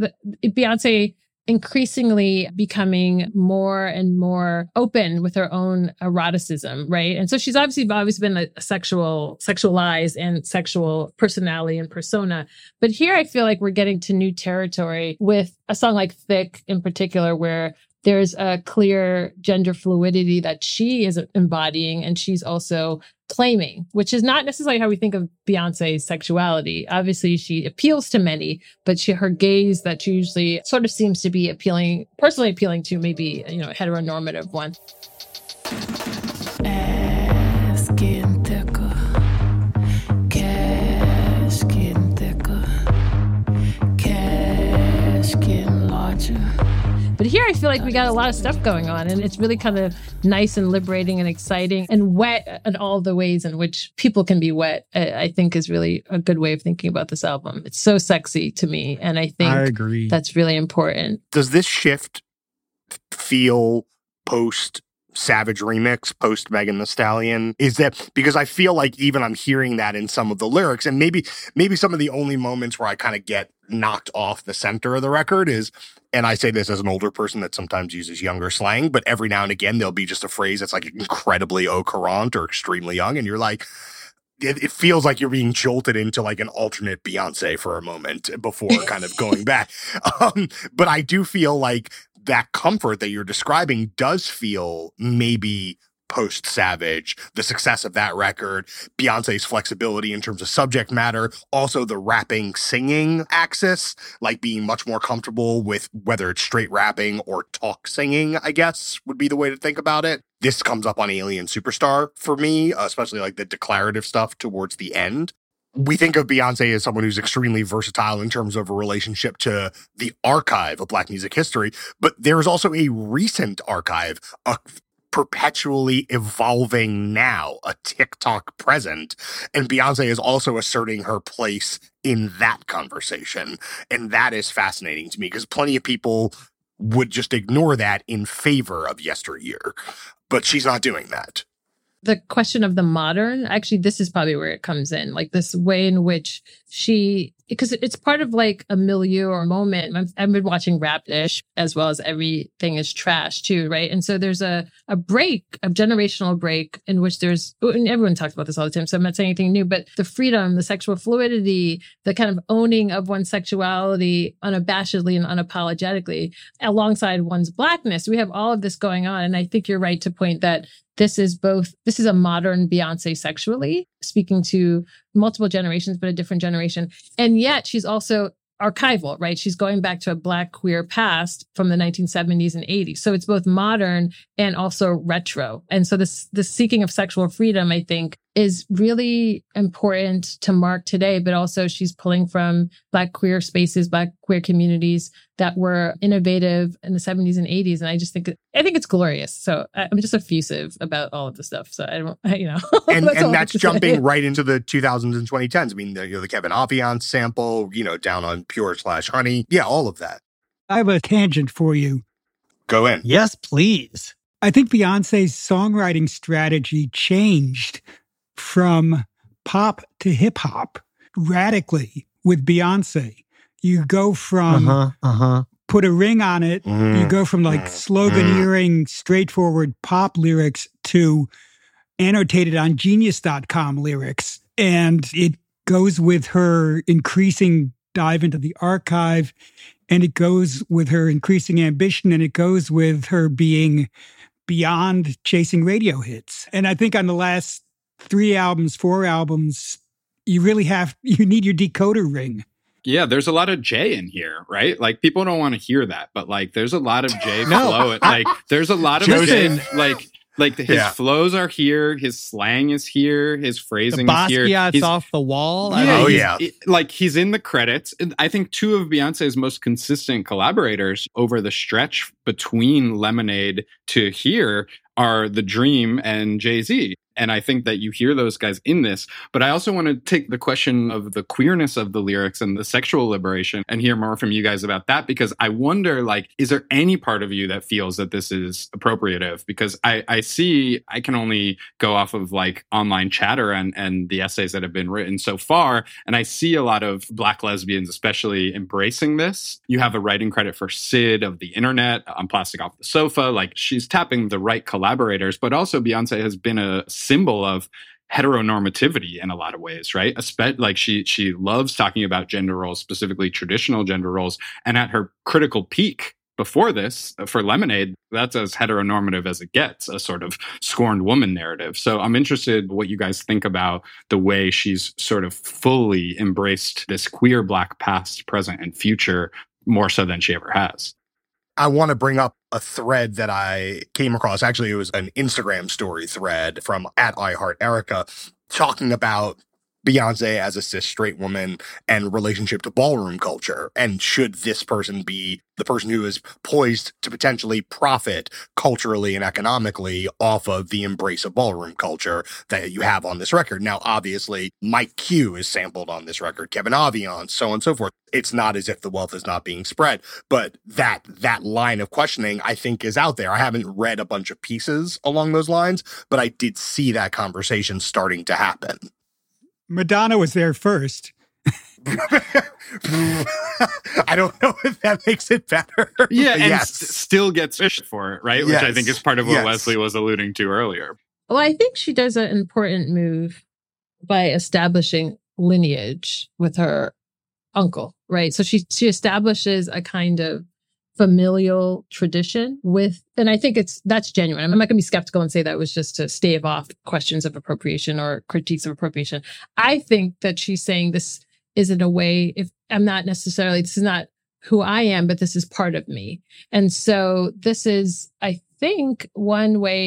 [SPEAKER 3] Beyonce increasingly becoming more and more open with her own eroticism, right? And so she's obviously always been a sexualized and sexual personality and persona. But here I feel like we're getting to new territory with a song like Thick in particular, where there's a clear gender fluidity that she is embodying and she's also claiming, which is not necessarily how we think of Beyonce's sexuality. Obviously, she appeals to many, but her gaze that she usually sort of seems to be personally appealing to maybe, a heteronormative one.
[SPEAKER 5] Ass getting thicker, cash getting thicker, cash getting larger.
[SPEAKER 3] But here I feel like we got a lot of stuff going on and it's really kind of nice and liberating and exciting and wet in all the ways in which people can be wet, I think is really a good way of thinking about this album. It's so sexy to me. And I think
[SPEAKER 2] I agree.
[SPEAKER 3] That's really important.
[SPEAKER 1] Does this shift feel post Savage remix, post Megan Thee Stallion? Is that because I feel like even I'm hearing that in some of the lyrics, and maybe some of the only moments where I kind of get knocked off the center of the record is, and I say this as an older person that sometimes uses younger slang, but every now and again there'll be just a phrase that's like incredibly au courant or extremely young, and you're like, it feels like you're being jolted into like an alternate Beyonce for a moment before kind of going back. But I do feel like that comfort that you're describing does feel maybe post-Savage, the success of that record, Beyonce's flexibility in terms of subject matter, also the rapping, singing axis, like being much more comfortable with whether it's straight rapping or talk singing, I guess, would be the way to think about it. This comes up on Alien Superstar for me, especially like the declarative stuff towards the end. We think of Beyonce as someone who's extremely versatile in terms of a relationship to the archive of Black music history, but there is also a recent archive, a perpetually evolving now, a TikTok present, and Beyonce is also asserting her place in that conversation, and that is fascinating to me because plenty of people would just ignore that in favor of yesteryear, but she's not doing that.
[SPEAKER 3] The question of the modern, actually, this is probably where it comes in, like this way in which because it's part of like a milieu or moment. I've been watching Rap-ish as well as Everything is Trash too, right? And so there's a break, a generational break in which and everyone talks about this all the time, so I'm not saying anything new, but the freedom, the sexual fluidity, the kind of owning of one's sexuality unabashedly and unapologetically alongside one's Blackness. We have all of this going on. And I think you're right to point that this is a modern Beyonce sexually, speaking to multiple generations, but a different generation. And yet she's also archival, right? She's going back to a Black queer past from the 1970s and 80s. So it's both modern and also retro. And so this seeking of sexual freedom, I think, is really important to mark today, but also she's pulling from Black queer spaces, Black queer communities that were innovative in the 70s and 80s. And I think it's glorious. So I'm just effusive about all of the stuff. So
[SPEAKER 1] and that's jumping right into the 2000s and 2010s. I mean, the Kevin Aviance sample, Down on Pure/Honey. Yeah, all of that.
[SPEAKER 4] I have a tangent for you.
[SPEAKER 1] Go in.
[SPEAKER 8] Yes, please.
[SPEAKER 4] I think Beyonce's songwriting strategy changed from pop to hip hop radically with Beyonce. You go from Put a Ring on It. You go from like sloganeering, straightforward pop lyrics to annotated on genius.com lyrics. And it goes with her increasing dive into the archive, and it goes with her increasing ambition, and it goes with her being beyond chasing radio hits. And I think on the last 4 albums, you need your decoder ring.
[SPEAKER 6] Yeah, there's a lot of J in here, right? Like, people don't want to hear that, but like, there's a lot of J flow. Like, there's a lot of J, like his flows are here, his slang is here, his phrasing is here.
[SPEAKER 8] Basquiat's off the wall.
[SPEAKER 6] He's in the credits. And I think two of Beyonce's most consistent collaborators over the stretch between Lemonade to here are The Dream and Jay-Z. And I think that you hear those guys in this. But I also want to take the question of the queerness of the lyrics and the sexual liberation and hear more from you guys about that, because I wonder, like, is there any part of you that feels that this is appropriative? Because I can only go off of like online chatter and the essays that have been written so far. And I see a lot of Black lesbians, especially, embracing this. You have a writing credit for Sid of the Internet on Plastic Off the Sofa. Like, she's tapping the right collaborators, but also Beyonce has been a symbol of heteronormativity in a lot of ways, right? Like, she loves talking about gender roles, specifically traditional gender roles. And at her critical peak before this, for Lemonade, that's as heteronormative as it gets, a sort of scorned woman narrative. So I'm interested what you guys think about the way she's sort of fully embraced this queer Black past, present, and future more so than she ever has.
[SPEAKER 1] I want to bring up a thread that I came across. Actually, it was an Instagram story thread from @IHeartErica talking about Beyonce as a cis straight woman and relationship to ballroom culture. And should this person be the person who is poised to potentially profit culturally and economically off of the embrace of ballroom culture that you have on this record? Now, obviously, Mike Q is sampled on this record, Kevin Aviance, so on and so forth. It's not as if the wealth is not being spread, but that line of questioning, I think, is out there. I haven't read a bunch of pieces along those lines, but I did see that conversation starting to happen.
[SPEAKER 4] Madonna was there first.
[SPEAKER 1] I don't know if that makes it better.
[SPEAKER 6] Yeah, and still gets fished for it, right? Which I think is part of what Wesley was alluding to earlier.
[SPEAKER 3] Well, I think she does an important move by establishing lineage with her uncle, right? So she establishes a kind of familial tradition with, and I think that's genuine. I'm not going to be skeptical and say that was just to stave off questions of appropriation or critiques of appropriation. I think that she's saying this is in a way, if I'm not necessarily, this is not who I am, but this is part of me. And so this is, I think, one way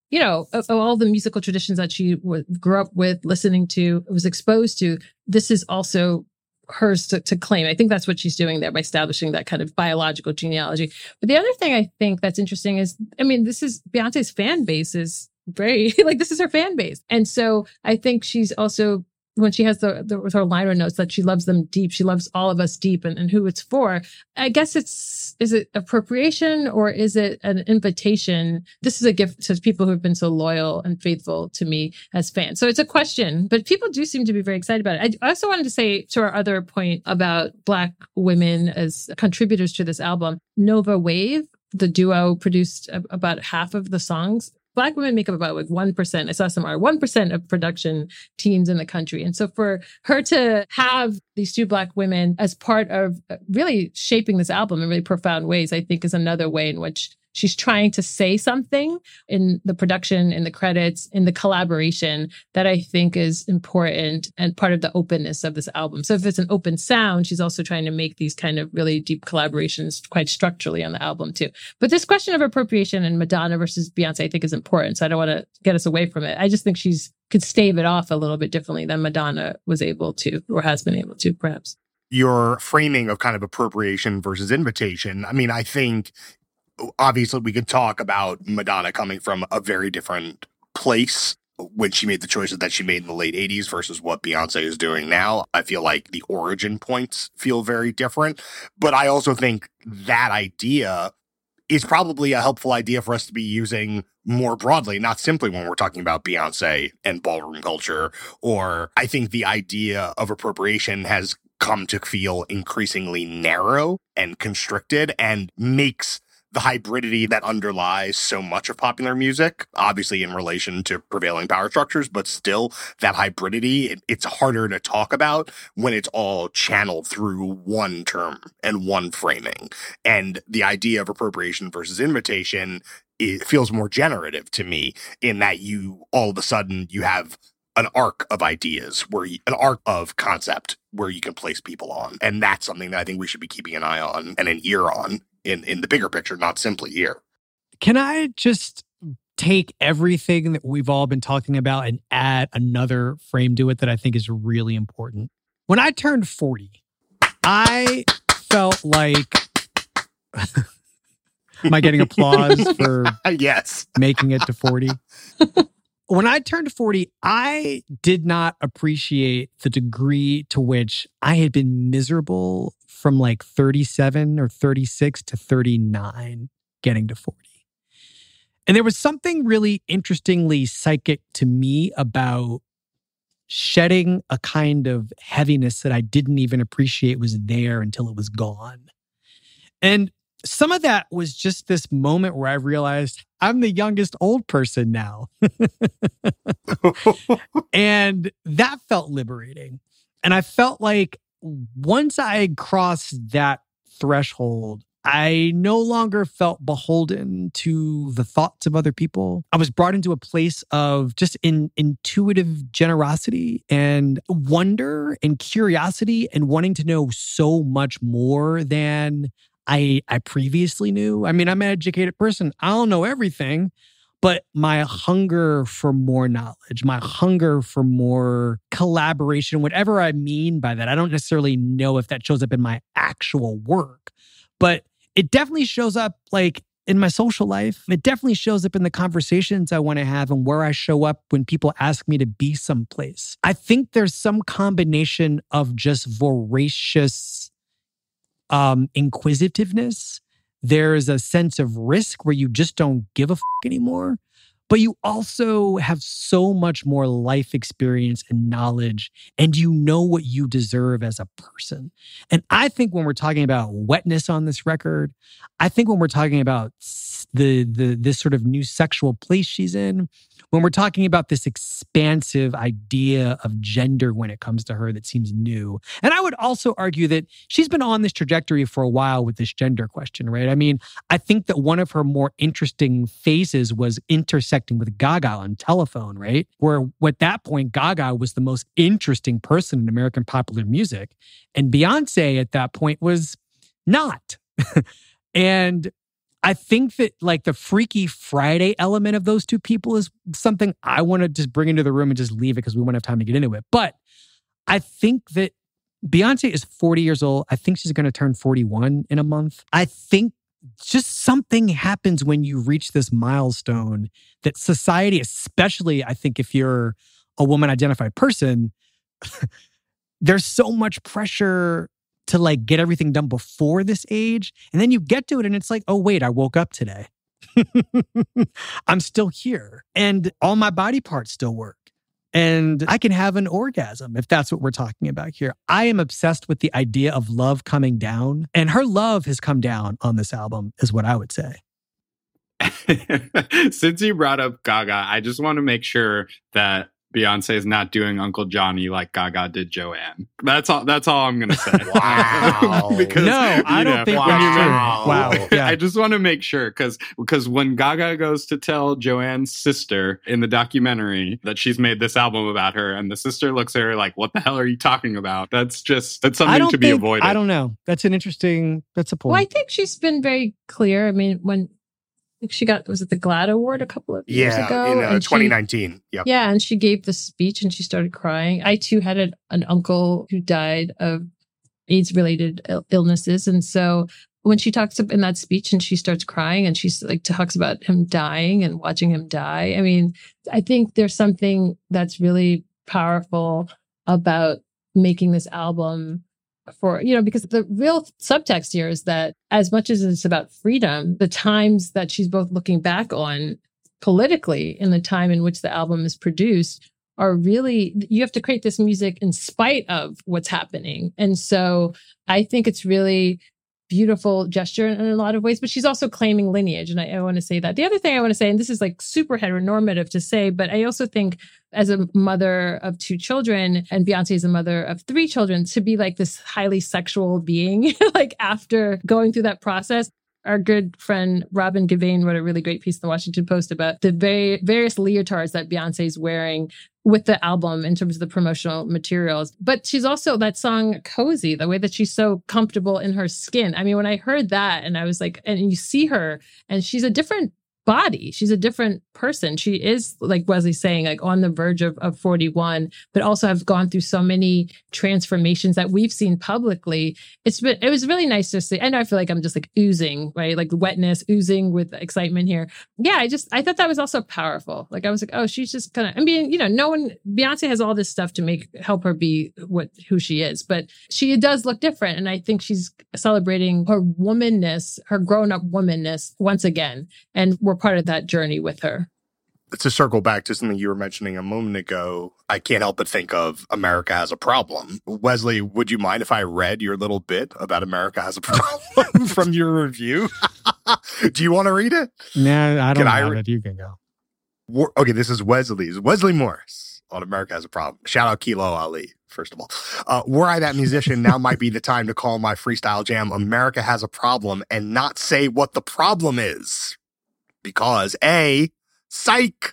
[SPEAKER 3] you know, of all the musical traditions that she grew up with, listening to, was exposed to, this is also hers to claim. I think that's what she's doing there by establishing that kind of biological genealogy. But the other thing I think that's interesting is, I mean, this is Beyonce's fan base is very, like, this is her fan base. And so I think she's also, when she has with her liner notes that she loves them deep, she loves all of us deep, and who it's for. I guess is it appropriation or is it an invitation? This is a gift to people who have been so loyal and faithful to me as fans. So it's a question, but people do seem to be very excited about it. I also wanted to say, to our other point about Black women as contributors to this album, Nova Wave, the duo, produced about half of the songs. Black women make up about like 1%. I saw somewhere 1% of production teams in the country. And so for her to have these two Black women as part of really shaping this album in really profound ways, I think is another way in which she's trying to say something in the production, in the credits, in the collaboration that I think is important and part of the openness of this album. So if it's an open sound, she's also trying to make these kind of really deep collaborations quite structurally on the album too. But this question of appropriation and Madonna versus Beyonce, I think is important. So I don't want to get us away from it. I just think she's could stave it off a little bit differently than Madonna was able to, or has been able to, perhaps.
[SPEAKER 1] Your framing of kind of appropriation versus invitation, I mean, I think obviously we could talk about Madonna coming from a very different place when she made the choices that she made in the late 80s versus what Beyonce is doing now. I feel like the origin points feel very different. But I also think that idea is probably a helpful idea for us to be using more broadly, not simply when we're talking about Beyonce and ballroom culture. Or I think the idea of appropriation has come to feel increasingly narrow and constricted and makes the hybridity that underlies so much of popular music, obviously in relation to prevailing power structures, but still that hybridity, it's harder to talk about when it's all channeled through one term and one framing. And the idea of appropriation versus invitation, it feels more generative to me in that you all of a sudden you have an arc of ideas, an arc of concept where you can place people on. And that's something that I think we should be keeping an eye on and an ear on in the bigger picture, not simply here.
[SPEAKER 2] Can I just take everything that we've all been talking about and add another frame to it that I think is really important? When I turned 40, I felt like... Am I getting applause for
[SPEAKER 1] yes,
[SPEAKER 2] making it to 40? When I turned 40, I did not appreciate the degree to which I had been miserable from like 37 or 36 to 39 getting to 40. And there was something really interestingly psychic to me about shedding a kind of heaviness that I didn't even appreciate was there until it was gone. And some of that was just this moment where I realized I'm the youngest old person now. And that felt liberating. And I felt like once I had crossed that threshold, I no longer felt beholden to the thoughts of other people. I was brought into a place of just intuitive generosity and wonder and curiosity and wanting to know so much more than I previously knew. I mean, I'm an educated person. I don't know everything, but my hunger for more knowledge, my hunger for more collaboration, whatever I mean by that, I don't necessarily know if that shows up in my actual work, but it definitely shows up like in my social life. It definitely shows up in the conversations I want to have and where I show up when people ask me to be someplace. I think there's some combination of just voracious inquisitiveness. There's a sense of risk where you just don't give a f*** anymore. But you also have so much more life experience and knowledge, and you know what you deserve as a person. And I think when we're talking about wetness on this record, I think when we're talking about this sort of new sexual place she's in, when we're talking about this expansive idea of gender when it comes to her that seems new. And I would also argue that she's been on this trajectory for a while with this gender question, right? I mean, I think that one of her more interesting phases was intersecting with Gaga on Telephone, right? Where at that point, Gaga was the most interesting person in American popular music. And Beyonce at that point was not. And I think that like the Freaky Friday element of those two people is something I want to just bring into the room and just leave it because we won't have time to get into it. But I think that Beyonce is 40 years old. I think she's going to turn 41 in a month. I think just something happens when you reach this milestone that society, especially I think if you're a woman identified person, there's so much pressure to like get everything done before this age. And then you get to it and it's like, oh, wait, I woke up today. I'm still here. And all my body parts still work. And I can have an orgasm if that's what we're talking about here. I am obsessed with the idea of love coming down. And her love has come down on this album, is what I would say.
[SPEAKER 6] Since you brought up Gaga, I just want to make sure that Beyonce is not doing Uncle Johnny like Gaga did Joanne. That's all I'm going to say.
[SPEAKER 1] Wow.
[SPEAKER 6] Because,
[SPEAKER 2] no, I don't think that's true. Wow. Yeah.
[SPEAKER 6] I just want to make sure because when Gaga goes to tell Joanne's sister in the documentary that she's made this album about her, and the sister looks at her like, what the hell are you talking about? That's something to be avoided.
[SPEAKER 2] I don't know. That's a point.
[SPEAKER 3] Well, I think she's been very clear. I mean, when she got, was it the GLAAD Award a couple of years ago?
[SPEAKER 1] In 2019. Yep.
[SPEAKER 3] Yeah, and she gave the speech and she started crying. I too had an uncle who died of AIDS-related illnesses. And so when she talks in that speech and she starts crying and she's like talks about him dying and watching him die. I mean, I think there's something that's really powerful about making this album for, because the real subtext here is that as much as it's about freedom, the times that she's both looking back on politically in the time in which the album is produced are really, you have to create this music in spite of what's happening. And so I think it's really beautiful gesture in a lot of ways, but she's also claiming lineage. And I want to say that. The other thing I want to say, and this is like super heteronormative to say, but I also think as a mother of 2 children, and Beyonce is a mother of 3 children, to be like this highly sexual being, like after going through that process. Our good friend Robin Givane wrote a really great piece in the Washington Post about the various leotards that Beyonce's wearing with the album in terms of the promotional materials. But she's also that song Cozy, the way that she's so comfortable in her skin. I mean, when I heard that and I was like, and you see her and she's a different body. She's a different person. She is, like Wesley's saying, like on the verge of 41, but also have gone through so many transformations that we've seen publicly. It was really nice to see. I know I feel like I'm just like oozing, right? Like wetness, oozing with excitement here. Yeah, I thought that was also powerful. Like I was like, oh, she's just kind of, I mean, Beyonce has all this stuff to help her be who she is, but she does look different. And I think she's celebrating her womanness, her grown-up womanness once again. And we're part of that journey with her.
[SPEAKER 1] To circle back to something you were mentioning a moment ago, I can't help but think of America Has a Problem. Wesley, would you mind if I read your little bit about America Has a Problem from your review? Do you want to read it?
[SPEAKER 2] No, I don't have it. You can go.
[SPEAKER 1] Okay, this is Wesley Morris on America Has a Problem. Shout out Kilo Ali, first of all. Were I that musician, now might be the time to call my freestyle jam America Has a Problem and not say what the problem is. Because A, psych.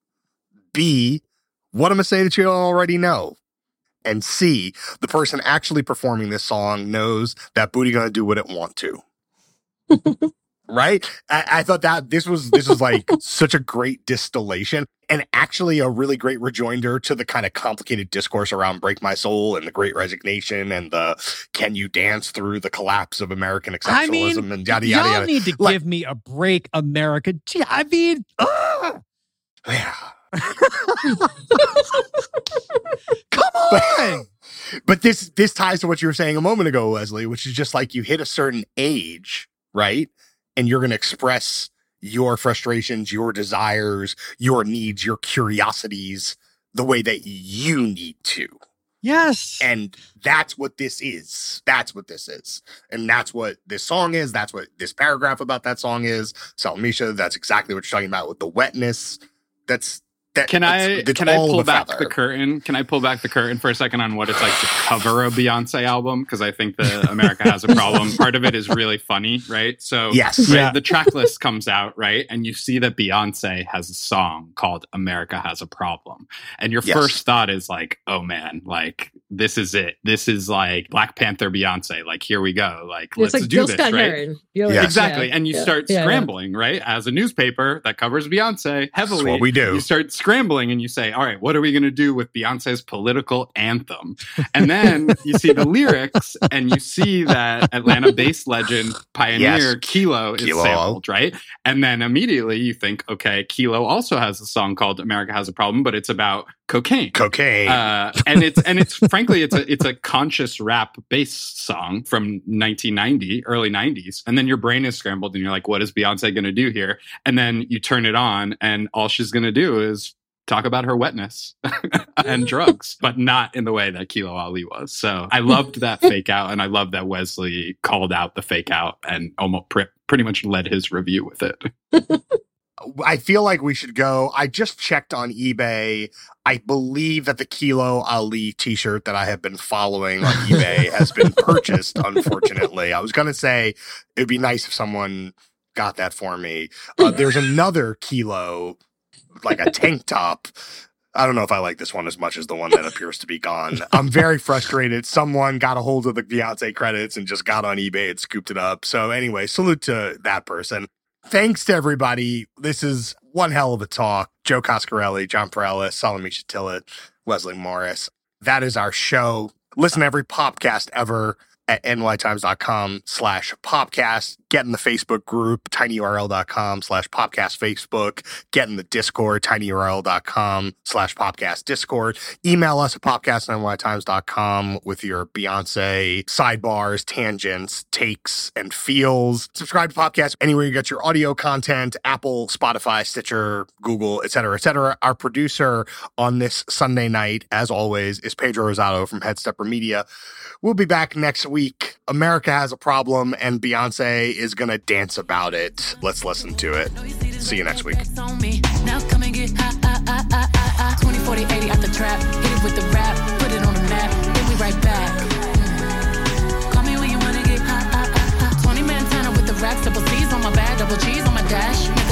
[SPEAKER 1] B, what I'm going to say that you already know. And C, the person actually performing this song knows that booty gonna do what it want to. Right? I thought that this was like such a great distillation and actually a really great rejoinder to the kind of complicated discourse around Break My Soul and the Great Resignation and the can you dance through the collapse of American exceptionalism and yada, yada, yada.
[SPEAKER 2] Y'all need to give me a break, America. Gee, I mean,
[SPEAKER 1] yeah.
[SPEAKER 2] Come on.
[SPEAKER 1] But this ties to what you were saying a moment ago, Wesley, which is just like you hit a certain age, right? And you're going to express your frustrations, your desires, your needs, your curiosities the way that you need to.
[SPEAKER 2] Yes.
[SPEAKER 1] And that's what this is. That's what this is. And that's what this song is. That's what this paragraph about that song is. Salmisha, that's exactly what you're talking about with the wetness. Can I
[SPEAKER 6] pull back the curtain? Can I pull back the curtain for a second on what it's like to cover a Beyonce album? Because I think the America Has a Problem part of it is really funny, right? So
[SPEAKER 1] yes,
[SPEAKER 6] right,
[SPEAKER 2] yeah.
[SPEAKER 6] The track list comes out, right? And you see that Beyonce has a song called America Has a Problem. And your first thought is like, oh man, like this is it. This is like Black Panther Beyonce. Like, here we go. Like,
[SPEAKER 3] It's
[SPEAKER 6] let's
[SPEAKER 3] like
[SPEAKER 6] do
[SPEAKER 3] Jill
[SPEAKER 6] this,
[SPEAKER 3] Scott
[SPEAKER 6] right?
[SPEAKER 3] Heron. You're like,
[SPEAKER 1] Yeah.
[SPEAKER 6] Exactly.
[SPEAKER 3] yeah,
[SPEAKER 6] And you
[SPEAKER 3] yeah,
[SPEAKER 6] start
[SPEAKER 3] yeah,
[SPEAKER 6] scrambling, right? As a newspaper that covers Beyonce heavily.
[SPEAKER 1] That's what we do.
[SPEAKER 6] You start scrambling and you say, all right, what are we going to do with Beyonce's political anthem? And then you see the lyrics and you see that Atlanta-based legend pioneer
[SPEAKER 1] Yes.
[SPEAKER 6] Kilo is
[SPEAKER 1] Kilo.
[SPEAKER 6] sampled, right? And then immediately you think, okay, Kilo also has a song called America Has a Problem, but it's about cocaine.
[SPEAKER 1] Cocaine.
[SPEAKER 6] And it's frankly, it's a conscious rap based song from 1990, early 90s. And then your brain is scrambled and you're like, what is Beyonce going to do here? And then you turn it on and all she's going to do is talk about her wetness and drugs, but not in the way that Kilo Ali was. So I loved that fake out. And I love that Wesley called out the fake out and almost pretty much led his review with it.
[SPEAKER 1] I feel like we should go. I just checked on eBay. I believe that the Kilo Ali t-shirt that I have been following on eBay has been purchased, unfortunately. I was going to say it'd be nice if someone got that for me. There's another Kilo, like a tank top. I don't know if I like this one as much as the one that appears to be gone. I'm very frustrated. Someone got a hold of the Beyonce credits and just got on eBay and scooped it up. So anyway, salute to that person. Thanks to everybody. This is one hell of a talk. Joe Coscarelli, John Perella, Salome Shatila, Wesley Morris. That is our show. Listen to every podcast ever at nytimes.com/popcast. Get in the Facebook group, tinyurl.com/popcast Facebook. Get in the Discord, tinyurl.com/popcast Discord. Email us at popcast@nytimes.com with your Beyonce sidebars, tangents, takes, and feels. Subscribe to podcast anywhere you get your audio content, Apple, Spotify, Stitcher, Google, etc., etc. Our producer on this Sunday night, as always, is Pedro Rosado from Headstepper Media. We'll be back next week. America Has a Problem, and Beyonce is going to dance about it. Let's listen to it. See you next week.
[SPEAKER 5] Now come and get 20, 40, 80 out the trap. Hit it with the rap, put it on the map, then we right back. Call me when you wanna get 20 Montana with the racks, double C's on my bag, double G's on my dash.